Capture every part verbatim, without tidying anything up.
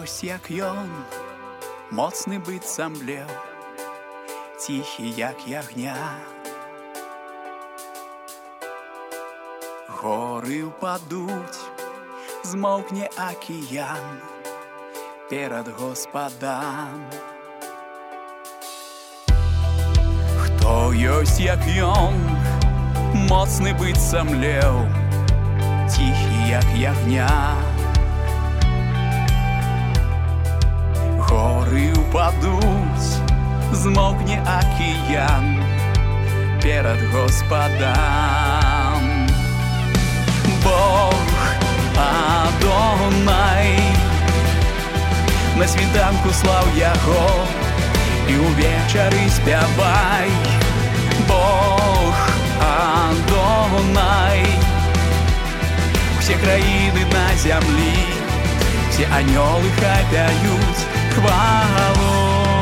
ёсць, як ён, моцны быццам леў, ціхі, як ягня. Горы ўпадуць, змоўкне акіян перад Господам. Хто ёсць, як ён, моцны быццам леў, ціхі, як ягня. Горы ўпадуць, змоўкне акіян перад Господам. Бог Адонай, на світанку слаў яго і ўвечары спявай. Бог Адонай, усе краіны на зямлі, все анёлы хай пяюць хвалу.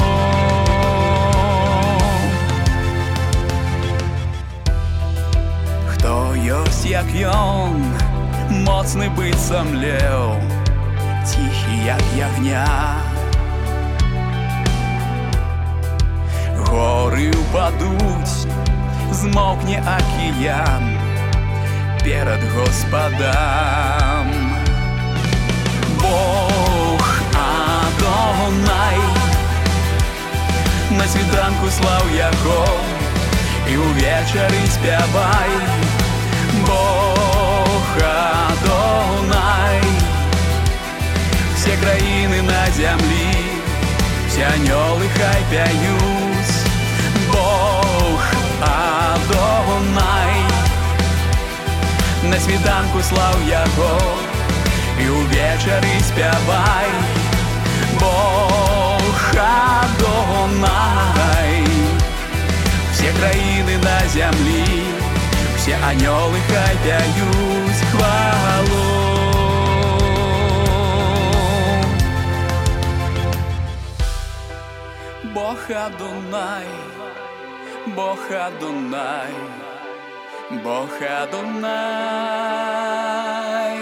Хто ёсць, як ён, моцны быццам леў, ціхі, як ягня. Горы ўпадуць, змоўкне акіян перад Господам. Бог Адонай, на світанку слаў яго і ўвечары спявай. Бог Адонай, все краіны на зямлі, все анёлы хай пяюць. Бог Адонай, на світанку слаў яго і ўвечары спявай. Бог Адонай, все краіны на зямлі, все анёлы хай пяюць хвалу. Бог Адонай, Бог Адонай, Бог Адонай,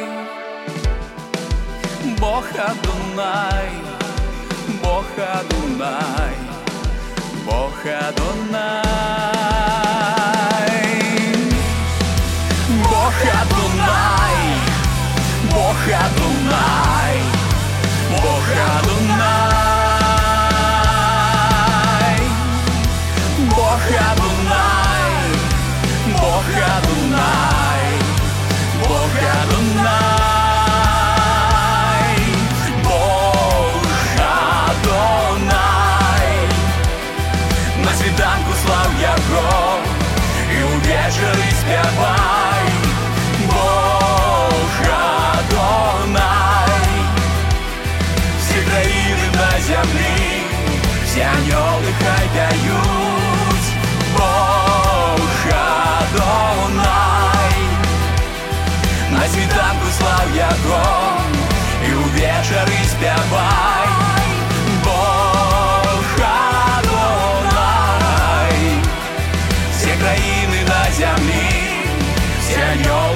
Бог Адонай, Бог Адонай, Бог Адонай, Бог Адонай, Бог Адонай, Бог Адонай, Бог Адонай, Бог Адонай, Бог Адонай, Бог Адонай, на світанку слаў яго і ўвечары спявай. Бог Адонай, все краіны на зямлі, все анёлы хай пяюць. Бог Адонай, на світанку слаў яго і ўвечары спявай. Бог Адонай, все краіны на зямлі, все анёлы